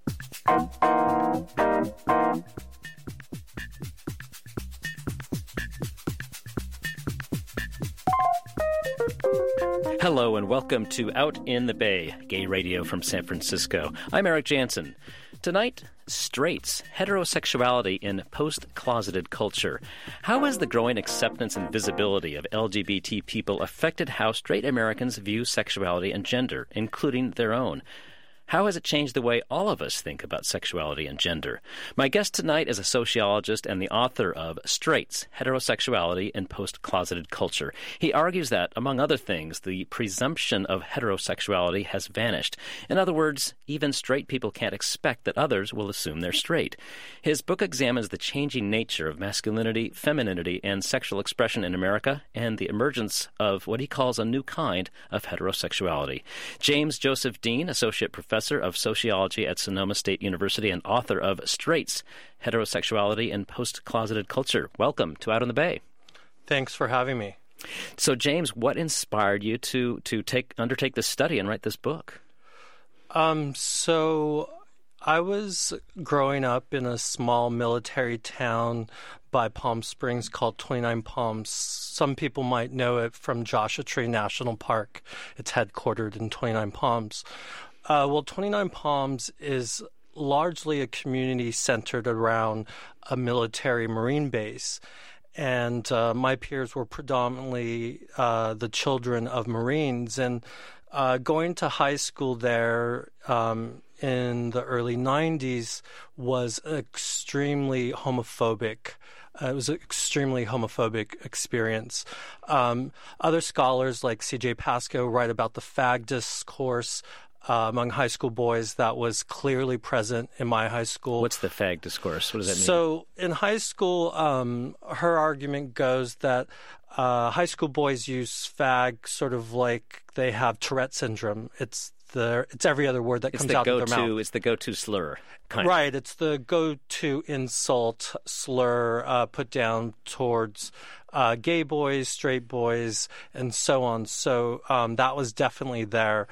Hello and welcome to Out in the Bay, gay radio from San Francisco. I'm Eric Jansen. Tonight, straights, heterosexuality in post-closeted culture. How has the growing acceptance and visibility of LGBT people affected how straight Americans view sexuality and gender, including their own? How has it changed the way all of us think about sexuality and gender? My guest tonight is a sociologist and the author of Straights, Heterosexuality in Post-Closeted Culture. He argues that, among other things, the presumption of heterosexuality has vanished. In other words, even straight people can't expect that others will assume they're straight. His book examines the changing nature of masculinity, femininity, and sexual expression in America and the emergence of what he calls a new kind of heterosexuality. James Joseph Dean, Associate Professor of Sociology at Sonoma State University and author of Straights, Heterosexuality in Post-Closeted Culture. Welcome to Out on the Bay. Thanks for having me. So, James, what inspired you to undertake this study and write this book? So I was growing up in a small military town by Palm Springs called 29 Palms. Some people might know it from Joshua Tree National Park. It's headquartered in 29 Palms. 29 Palms is largely a community centered around a military Marine base. And my peers were predominantly the children of Marines. And going to high school there in the early 90s was extremely homophobic. It was an extremely homophobic experience. Other scholars like C.J. Pascoe write about the fag discourse among high school boys that was clearly present in my high school. What's the fag discourse? What does that mean? So in high school, her argument goes that high school boys use fag sort of like they have Tourette syndrome. It's every other word that comes out of their mouth. It's the go-to slur. Right. It's the go-to insult slur put down towards gay boys, straight boys, and so on. So that was definitely there.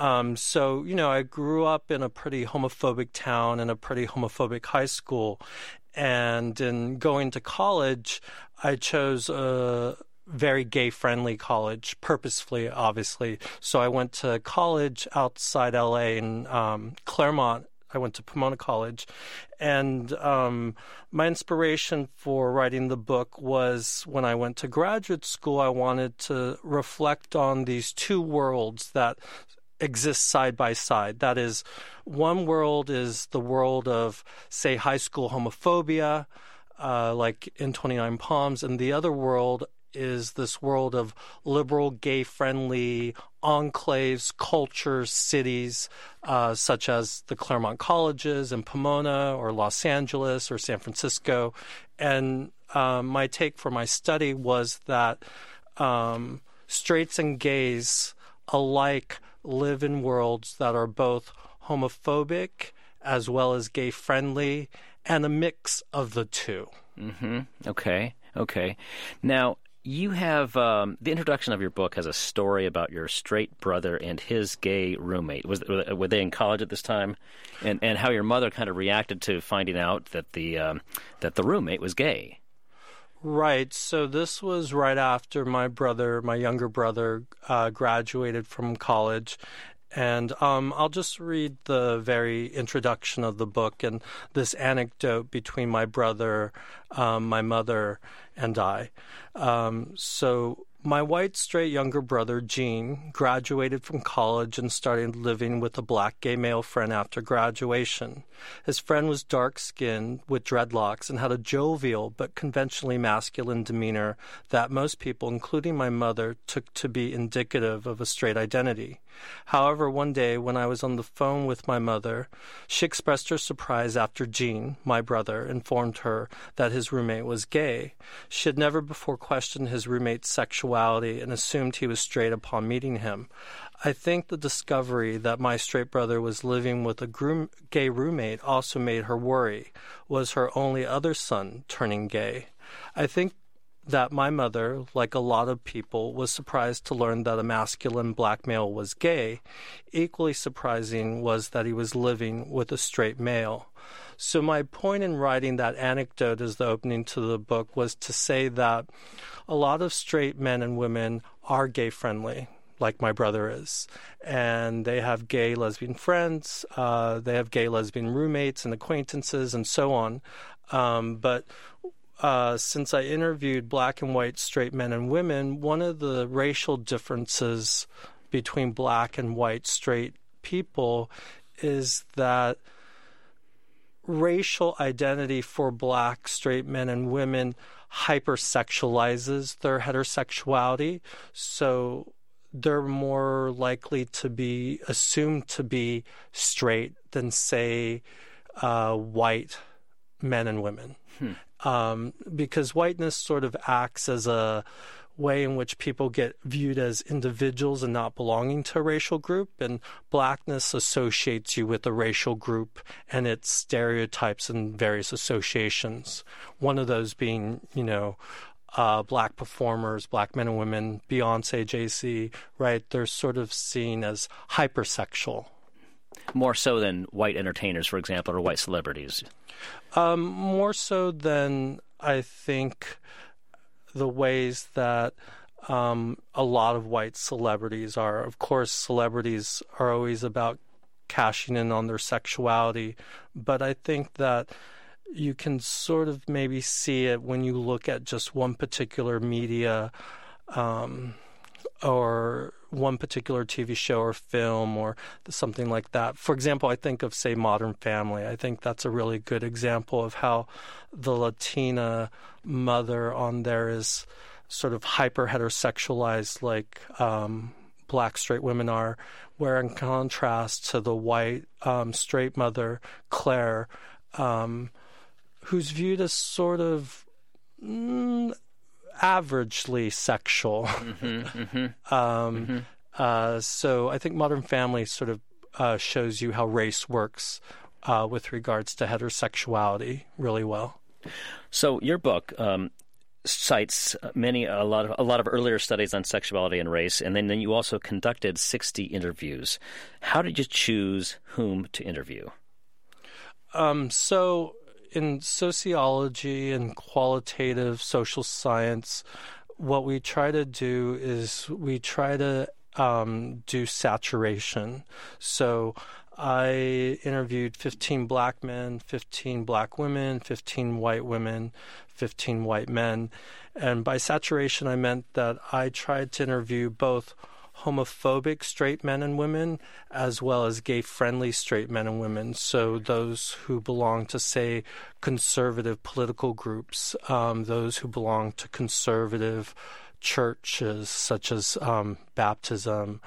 So, I grew up in a pretty homophobic town and a pretty homophobic high school. And in going to college, I chose a very gay-friendly college, purposefully, obviously. So I went to college outside L.A. in Claremont. I went to Pomona College. And my inspiration for writing the book was when I went to graduate school, I wanted to reflect on these two worlds that exist side by side. That is, one world is the world of, say, high school homophobia, like in 29 Palms, and the other world is this world of liberal, gay-friendly enclaves, cultures, cities, such as the Claremont colleges in Pomona or Los Angeles or San Francisco. And my take for my study was that straights and gays alike live in worlds that are both homophobic as well as gay-friendly and a mix of the two. Mm-hmm. Okay. Now, you have the introduction of your book has a story about your straight brother and his gay roommate. Were they in college at this time? And how your mother kind of reacted to finding out that the roommate was gay. Right. So this was right after my younger brother, graduated from college. And I'll just read the very introduction of the book and this anecdote between my brother, my mother, and I. So my white straight younger brother, Gene, graduated from college and started living with a black gay male friend after graduation. His friend was dark-skinned with dreadlocks and had a jovial but conventionally masculine demeanor that most people, including my mother, took to be indicative of a straight identity. However, one day when I was on the phone with my mother, she expressed her surprise after Gene, my brother, informed her that his roommate was gay. She had never before questioned his roommate's sexuality and assumed he was straight upon meeting him. I think the discovery that my straight brother was living with a gay roommate also made her worry. Was her only other son turning gay? I think that my mother, like a lot of people, was surprised to learn that a masculine black male was gay. Equally surprising was that he was living with a straight male. So my point in writing that anecdote as the opening to the book was to say that a lot of straight men and women are gay-friendly, like my brother is. And they have gay lesbian friends, they have gay lesbian roommates and acquaintances and so on. But since I interviewed black and white straight men and women, one of the racial differences between black and white straight people is that racial identity for black straight men and women hypersexualizes their heterosexuality. So they're more likely to be assumed to be straight than, say, white men and women. Because whiteness sort of acts as a way in which people get viewed as individuals and not belonging to a racial group, and blackness associates you with a racial group and its stereotypes and various associations. One of those being, black performers, black men and women, Beyonce, Jay-Z, right? They're sort of seen as hypersexual. More so than white entertainers, for example, or white celebrities. More so than, I think, the ways that a lot of white celebrities are. Of course, celebrities are always about cashing in on their sexuality, but I think that you can sort of maybe see it when you look at just one particular media or one particular TV show or film or something like that. For example, I think of, say, Modern Family. I think that's a really good example of how the Latina mother on there is sort of hyper-heterosexualized like black straight women are, where in contrast to the white straight mother, Claire, who's viewed as sort of averagely sexual. So I think Modern Family sort of shows you how race works with regards to heterosexuality really well. So your book cites a lot of earlier studies on sexuality and race, and then you also conducted 60 interviews. How did you choose whom to interview? So in sociology and qualitative social science, what we try to do is we try to do saturation. So I interviewed 15 black men, 15 black women, 15 white women, 15 white men. And by saturation, I meant that I tried to interview both homophobic straight men and women as well as gay-friendly straight men and women. So those who belong to, say, conservative political groups, those who belong to conservative churches such as baptism,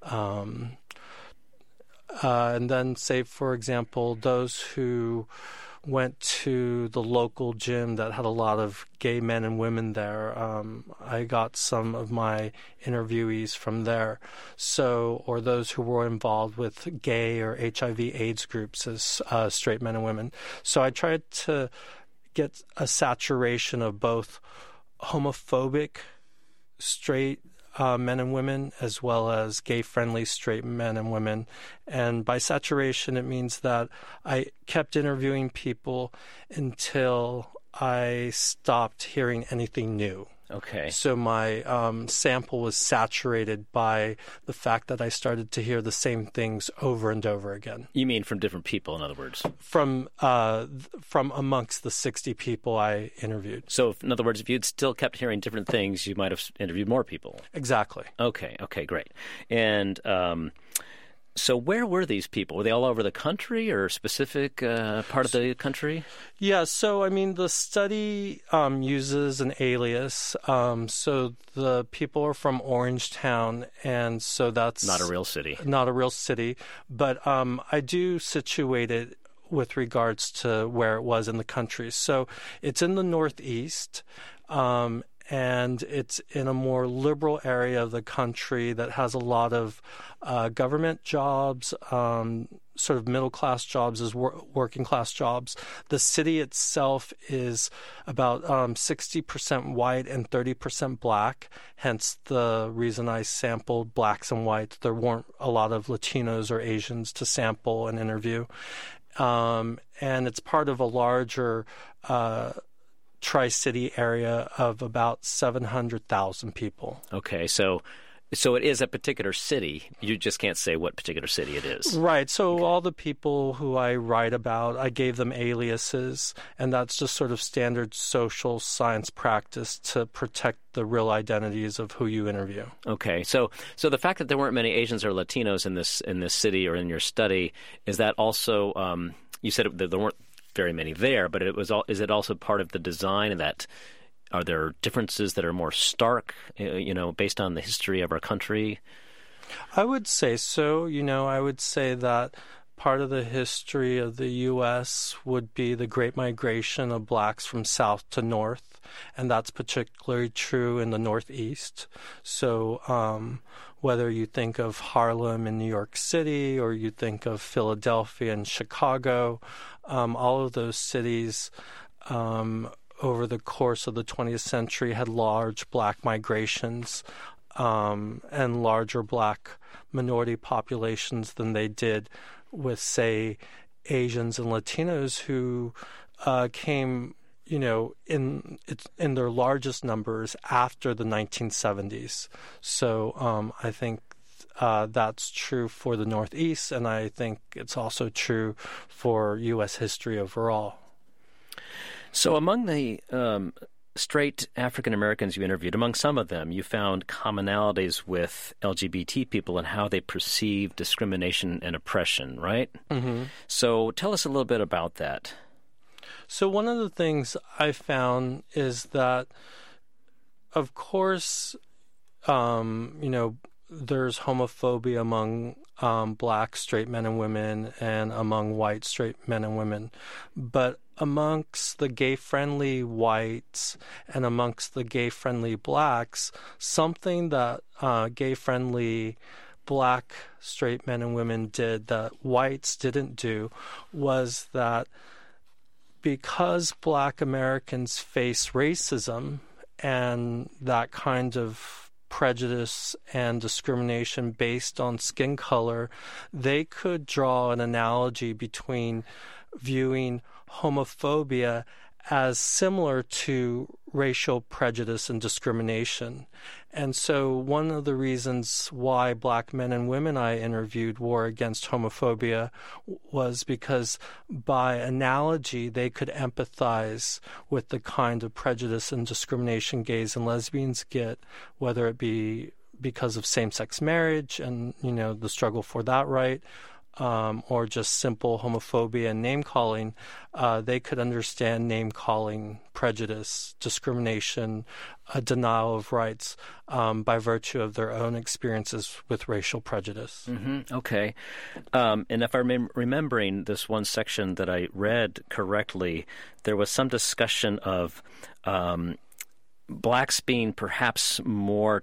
and then, say, for example, those who went to the local gym that had a lot of gay men and women there. I got some of my interviewees from there. So, or those who were involved with gay or HIV/AIDS groups as straight men and women. So I tried to get a saturation of both homophobic straight men and women as well as gay-friendly straight men and women. And by saturation, it means that I kept interviewing people until I stopped hearing anything new. Okay. So my sample was saturated by the fact that I started to hear the same things over and over again. You mean from different people, in other words? From amongst the 60 people I interviewed. So, in other words, if you'd still kept hearing different things, you might have interviewed more people. Exactly. Okay, great. And so where were these people? Were they all over the country or a specific part of the country? Yeah, so, I mean, the study uses an alias. So the people are from Orangetown, and so that's... Not a real city. Not a real city. But I do situate it with regards to where it was in the country. So it's in the Northeast, and it's in a more liberal area of the country that has a lot of government jobs, sort of middle-class jobs as working-class jobs. The city itself is about 60% white and 30% black, hence the reason I sampled blacks and whites. There weren't a lot of Latinos or Asians to sample and interview. And it's part of a larger Tri-City area of about 700,000 people. Okay, so it is a particular city. You just can't say what particular city it is. Right. So all the people who I write about, I gave them aliases, and that's just sort of standard social science practice to protect the real identities of who you interview. Okay. So the fact that there weren't many Asians or Latinos in this city or in your study, is that also you said that there weren't very many there, but is it also part of the design and that are there differences that are more stark, based on the history of our country? I would say so. I would say that part of the history of the U.S. would be the Great Migration of blacks from south to north, and that's particularly true in the Northeast. So whether you think of Harlem in New York City or you think of Philadelphia and Chicago, all of those cities over the course of the 20th century had large black migrations and larger black minority populations than they did with, say, Asians and Latinos who came, in their largest numbers after the 1970s. So I think that's true for the Northeast, and I think it's also true for U.S. history overall. So among the straight African Americans you interviewed, among some of them, you found commonalities with LGBT people and how they perceive discrimination and oppression, right? Mm-hmm. So tell us a little bit about that. So one of the things I found is that, of course, there's homophobia among black straight men and women and among white straight men and women. But amongst the gay-friendly whites and amongst the gay-friendly blacks, something that gay-friendly black straight men and women did that whites didn't do was that because black Americans face racism and that kind of prejudice and discrimination based on skin color, they could draw an analogy between viewing homophobia as similar to racial prejudice and discrimination. And so one of the reasons why black men and women I interviewed were against homophobia was because by analogy they could empathize with the kind of prejudice and discrimination gays and lesbians get, whether it be because of same-sex marriage and, the struggle for that right, or just simple homophobia and name-calling. They could understand name-calling, prejudice, discrimination, a denial of rights by virtue of their own experiences with racial prejudice. Mm-hmm. Okay. And if I'm remembering this one section that I read correctly, there was some discussion of blacks being perhaps more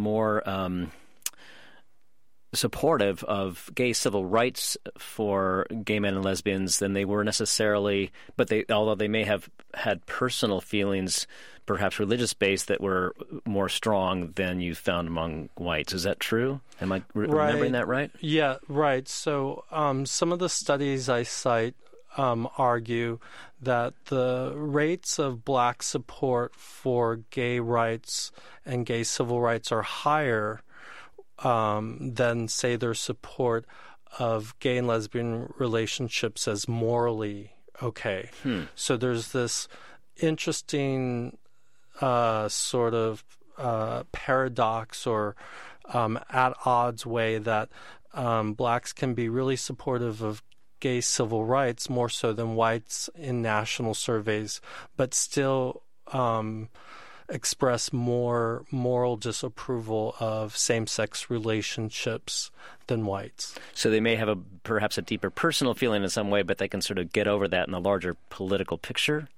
supportive of gay civil rights for gay men and lesbians than they were necessarily, but although they may have had personal feelings, perhaps religious-based, that were more strong than you found among whites. Is that true? Am I remembering that right? Yeah, right. So some of the studies I cite argue that the rates of black support for gay rights and gay civil rights are higher than, say, their support of gay and lesbian relationships as morally okay. So there's this interesting sort of paradox or at odds way that blacks can be really supportive of gay civil rights more so than whites in national surveys, but still express more moral disapproval of same-sex relationships than whites. So they may have perhaps a deeper personal feeling in some way, but they can sort of get over that in a larger political picture?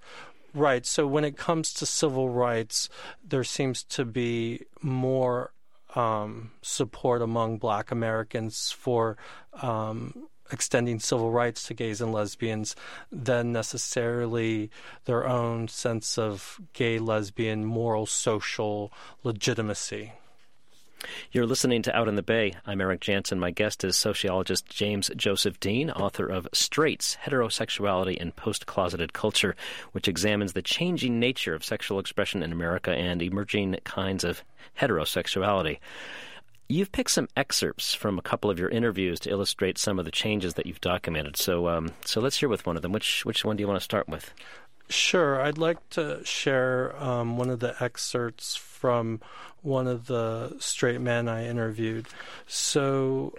Right. So when it comes to civil rights, there seems to be more support among Black Americans for extending civil rights to gays and lesbians than necessarily their own sense of gay, lesbian, moral, social legitimacy. You're listening to Out in the Bay. I'm Eric Jansen. My guest is sociologist James Joseph Dean, author of Straights, Heterosexuality in Post-Closeted Culture, which examines the changing nature of sexual expression in America and emerging kinds of heterosexuality. You've picked some excerpts from a couple of your interviews to illustrate some of the changes that you've documented. So let's hear with one of them. Which one do you want to start with? Sure. I'd like to share one of the excerpts from one of the straight men I interviewed. So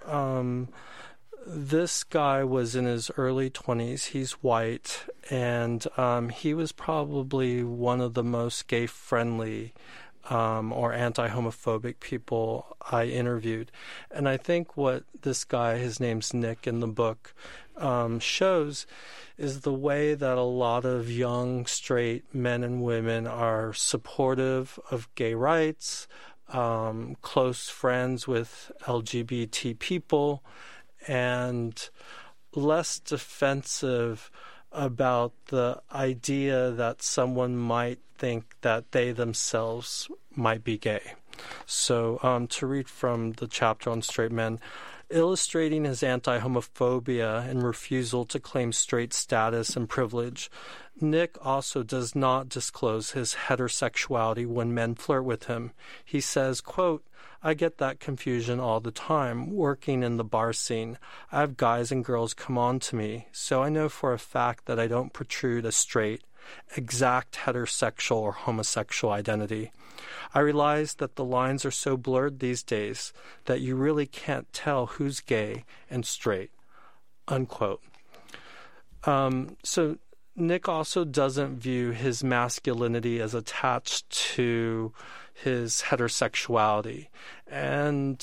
this guy was in his early 20s. He's white, and he was probably one of the most gay-friendly or anti-homophobic people I interviewed. And I think what this guy, his name's Nick in the book, shows is the way that a lot of young straight men and women are supportive of gay rights, close friends with LGBT people, and less defensive about the idea that someone might think that they themselves might be gay. So to read from the chapter on straight men, illustrating his anti-homophobia and refusal to claim straight status and privilege, Nick also does not disclose his heterosexuality when men flirt with him. He says, quote, "I get that confusion all the time, working in the bar scene. I have guys and girls come on to me, so I know for a fact that I don't protrude a straight, exact heterosexual or homosexual identity. I realize that the lines are so blurred these days that you really can't tell who's gay and straight," unquote. So Nick also doesn't view his masculinity as attached to his heterosexuality. And,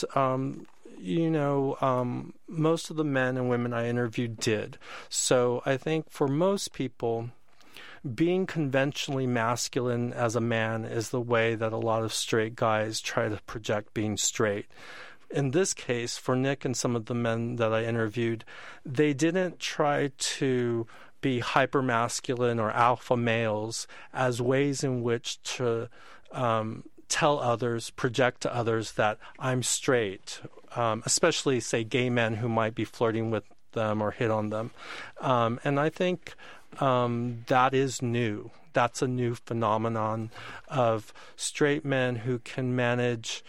most of the men and women I interviewed did. So I think for most people, being conventionally masculine as a man is the way that a lot of straight guys try to project being straight. In this case, for Nick and some of the men that I interviewed, they didn't try to be hyper-masculine or alpha males as ways in which to tell others, project to others that I'm straight, especially, say, gay men who might be flirting with them or hit on them. And I think that is new. That's a new phenomenon of straight men who can manage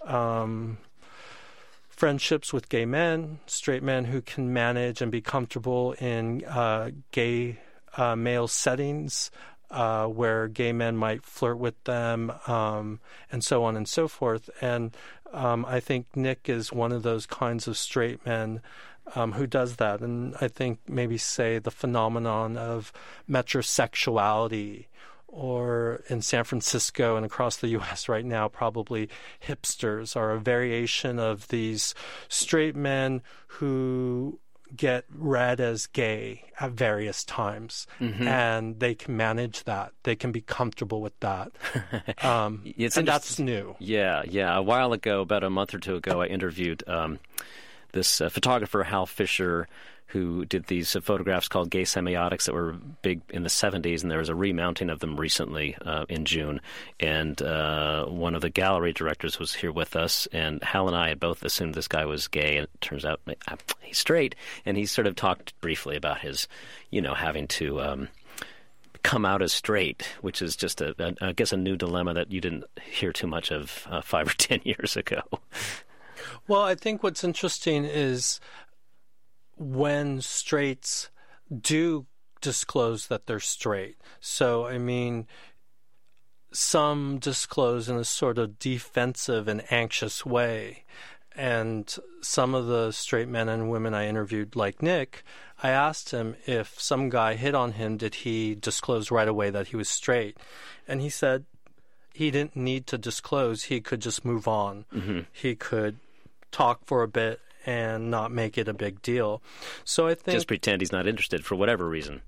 friendships with gay men, straight men who can manage and be comfortable in gay male settings where gay men might flirt with them, and so on and so forth. And I think Nick is one of those kinds of straight men who does that. And I think maybe say the phenomenon of metrosexuality, or in San Francisco and across the U.S. right now, probably hipsters are a variation of these straight men who get read as gay at various times, and they can manage that. They can be comfortable with that. And that's new. Yeah. A while ago, about a month or two ago, I interviewed this photographer, Hal Fisher, who did these photographs called Gay Semiotics that were big in the 70s, and there was a remounting of them recently in June. And one of the gallery directors was here with us, and Hal and I had both assumed this guy was gay, and it turns out he's straight. And he sort of talked briefly about his, having to come out as straight, which is just, I guess, a new dilemma that you didn't hear too much of 5 or 10 years ago. Well, I think what's interesting is when straights do disclose that they're straight. So, I mean, some disclose in a sort of defensive and anxious way. And some of the straight men and women I interviewed, like Nick, I asked him if some guy hit on him, did he disclose right away that he was straight? And he said he didn't need to disclose. He could just move on. Mm-hmm. He could talk for a bit and not make it a big deal. So I think just pretend he's not interested for whatever reason.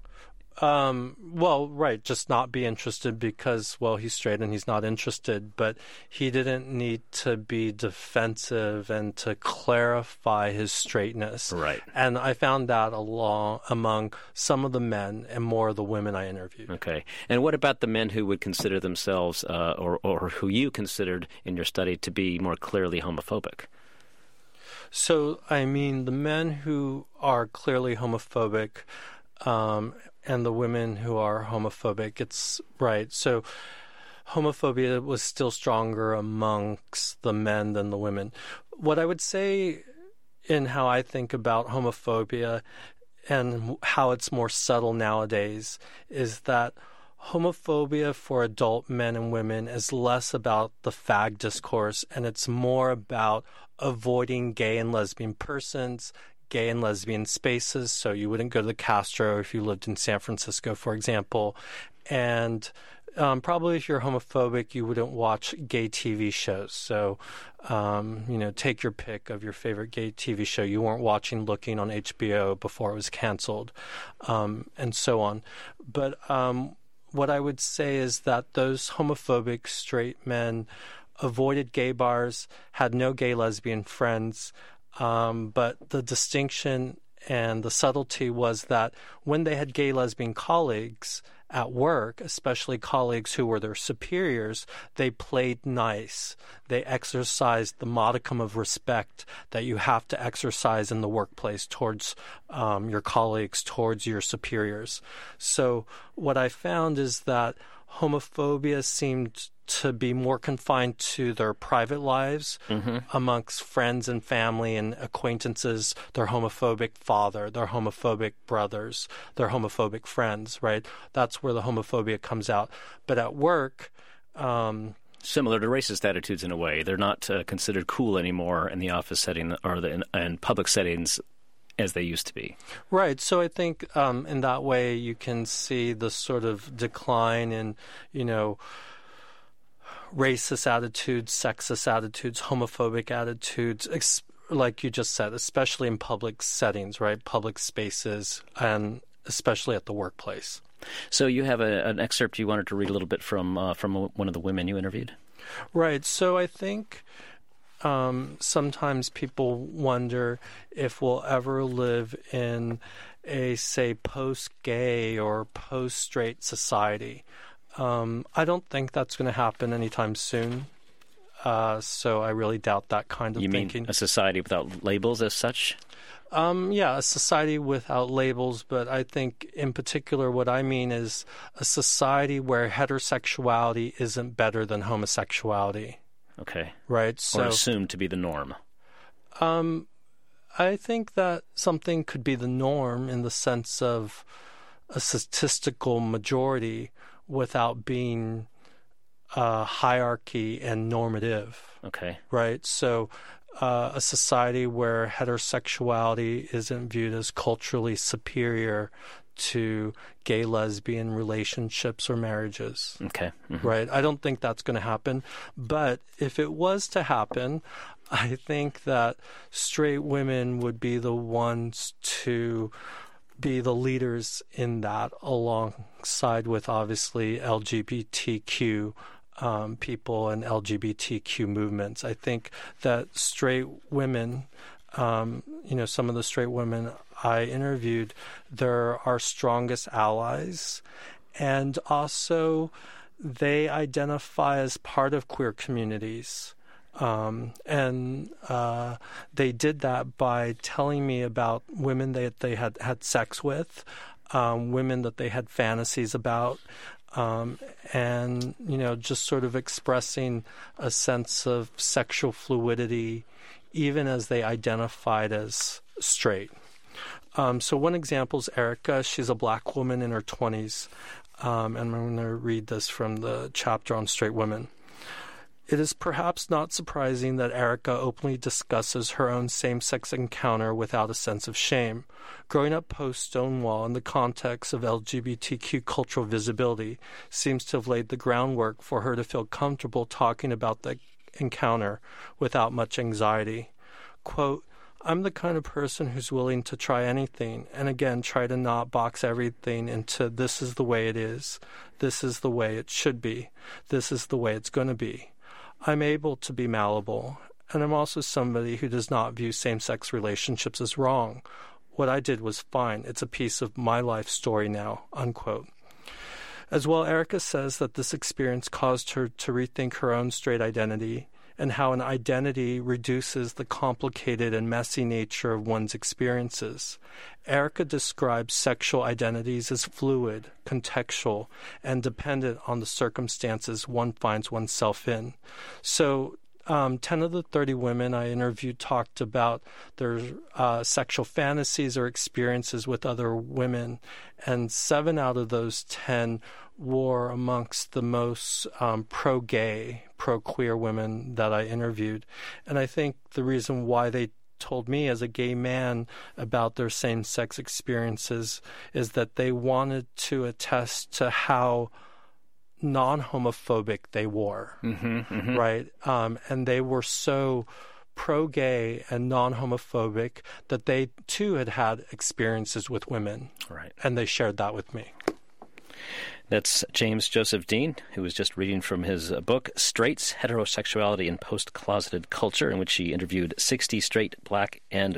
Well, right, just not be interested because, well, he's straight and he's not interested, but he didn't need to be defensive and to clarify his straightness. Right. And I found that among some of the men and more of the women I interviewed. Okay. And what about the men who would consider themselves, or who you considered in your study to be more clearly homophobic? So, I mean, the men who are clearly homophobic, and the women who are homophobic, it's right. So homophobia was still stronger amongst the men than the women. What I would say in how I think about homophobia and how it's more subtle nowadays is that homophobia for adult men and women is less about the fag discourse, and it's more about avoiding gay and lesbian persons, gay and lesbian spaces, so you wouldn't go to the Castro if you lived in San Francisco, for example. And probably if you're homophobic, you wouldn't watch gay TV shows. So, take your pick of your favorite gay TV show. You weren't watching Looking on HBO before it was canceled, and so on. But what I would say is that those homophobic straight men avoided gay bars, had no gay lesbian friends, but the distinction and the subtlety was that when they had gay lesbian colleagues at work, especially colleagues who were their superiors, they played nice. They exercised the modicum of respect that you have to exercise in the workplace towards your colleagues, towards your superiors. So what I found is that homophobia seemed to be more confined to their private lives amongst friends and family and acquaintances, their homophobic father, their homophobic brothers, their homophobic friends, right? That's where the homophobia comes out. But at work... similar to racist attitudes in a way. They're not considered cool anymore in the office setting or in public settings as they used to be. Right. So I think in that way you can see the sort of decline in, racist attitudes, sexist attitudes, homophobic attitudes, like you just said, especially in public settings, right? Public spaces, and especially at the workplace. So you have an excerpt you wanted to read a little bit from one of the women you interviewed? Right. So I think sometimes people wonder if we'll ever live in a, say, post-gay or post-straight society. I don't think that's going to happen anytime soon. So I really doubt that kind of thinking. You mean a society without labels as such? Yeah, a society without labels, but I think in particular what I mean is a society where heterosexuality isn't better than homosexuality. Okay. Right? So, or assumed to be the norm. I think that something could be the norm in the sense of a statistical majority without being hierarchy and normative. Okay. Right? So a society where heterosexuality isn't viewed as culturally superior to gay lesbian relationships or marriages. Okay. Mm-hmm. Right? I don't think that's going to happen. But if it was to happen, I think that straight women would be the ones to be the leaders in that, alongside with obviously LGBTQ people and LGBTQ movements. I think that straight women, some of the straight women I interviewed, they're our strongest allies, and also they identify as part of queer communities. And they did that by telling me about women that they had sex with, women that they had fantasies about, and, just sort of expressing a sense of sexual fluidity, even as they identified as straight. So one example is Erica. She's a black woman in her 20s, and I'm going to read this from the chapter on straight women. It is perhaps not surprising that Erica openly discusses her own same-sex encounter without a sense of shame. Growing up post-Stonewall in the context of LGBTQ cultural visibility seems to have laid the groundwork for her to feel comfortable talking about the encounter without much anxiety. Quote, I'm the kind of person who's willing to try anything, and again, try to not box everything into this is the way it is, this is the way it should be, this is the way it's going to be. I'm able to be malleable, and I'm also somebody who does not view same-sex relationships as wrong. What I did was fine. It's a piece of my life story now, unquote. As well, Erica says that this experience caused her to rethink her own straight identity and how an identity reduces the complicated and messy nature of one's experiences. Erica describes sexual identities as fluid, contextual, and dependent on the circumstances one finds oneself in. So 10 of the 30 women I interviewed talked about their sexual fantasies or experiences with other women, and 7 out of those 10 were amongst the most pro-gay, pro-queer women that I interviewed. And I think the reason why they told me as a gay man about their same-sex experiences is that they wanted to attest to how non-homophobic they were, right? And they were so pro-gay and non-homophobic that they too had experiences with women, right? And they shared that with me. That's James Joseph Dean, who was just reading from his book, Straights, Heterosexuality in Post-Closeted Culture, in which he interviewed 60 straight, black, and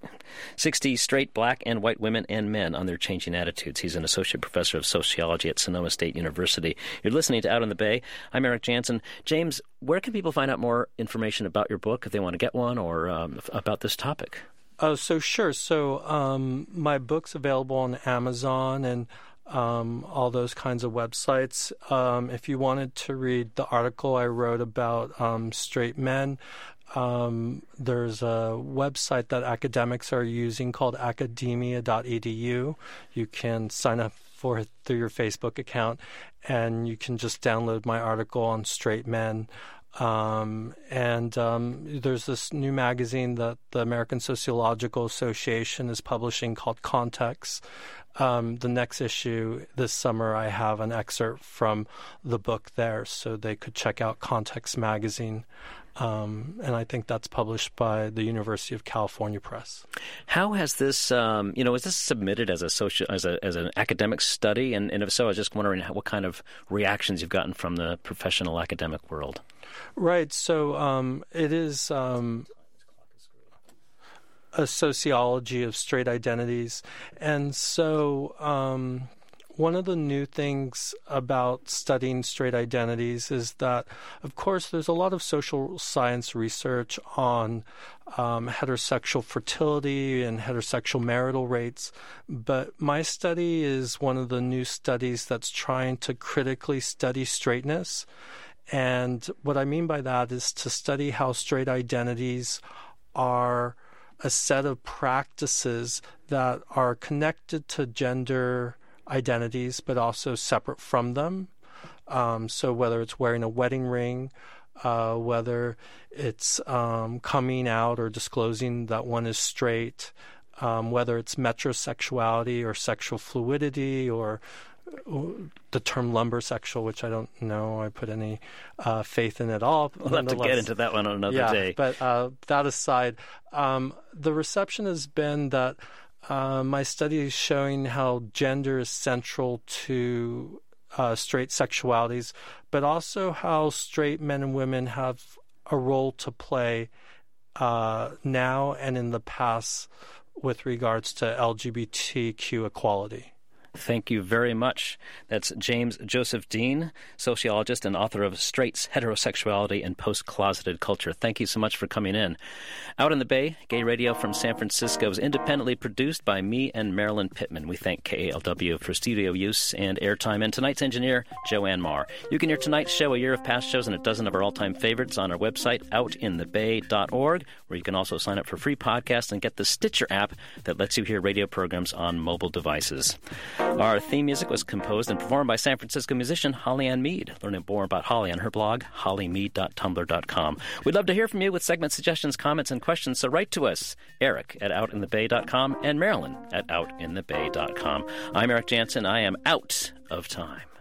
white women and men on their changing attitudes. He's an associate professor of sociology at Sonoma State University. You're listening to Out in the Bay. I'm Eric Jansen. James, where can people find out more information about your book if they want to get one or about this topic? Sure. So my book's available on Amazon and all those kinds of websites. If you wanted to read the article I wrote about straight men, there's a website that academics are using called academia.edu. You can sign up for it through your Facebook account, and you can just download my article on straight men. There's this new magazine that the American Sociological Association is publishing called Context. The next issue this summer, I have an excerpt from the book there, so they could check out Context magazine. And I think that's published by the University of California Press. How has this, is this submitted as an academic study? And if so, I was just wondering what kind of reactions you've gotten from the professional academic world. Right. So it is a sociology of straight identities. And so one of the new things about studying straight identities is that, of course, there's a lot of social science research on heterosexual fertility and heterosexual marital rates, but my study is one of the new studies that's trying to critically study straightness. And what I mean by that is to study how straight identities are a set of practices that are connected to gender identities, but also separate from them. So whether it's wearing a wedding ring, whether it's coming out or disclosing that one is straight, whether it's metrosexuality or sexual fluidity, or the term lumbersexual, which I don't know I put any faith in at all. We'll have to get into that one on another day. But that aside, the reception has been that my study is showing how gender is central to straight sexualities, but also how straight men and women have a role to play now and in the past with regards to LGBTQ equality. Thank you very much. That's James Joseph Dean, sociologist and author of Straights, Heterosexuality, and Post-Closeted Culture. Thank you so much for coming in. Out in the Bay, Gay Radio from San Francisco is independently produced by me and Marilyn Pittman. We thank KALW for studio use and airtime, and tonight's engineer, Joanne Marr. You can hear tonight's show, a year of past shows, and a dozen of our all-time favorites on our website, outinthebay.org, where you can also sign up for free podcasts and get the Stitcher app that lets you hear radio programs on mobile devices. Our theme music was composed and performed by San Francisco musician Holly Ann Mead. Learn more about Holly on her blog, hollymead.tumblr.com. We'd love to hear from you with segment suggestions, comments, and questions, so write to us, Eric at outinthebay.com and Marilyn at outinthebay.com. I'm Eric Jansen. I am out of time.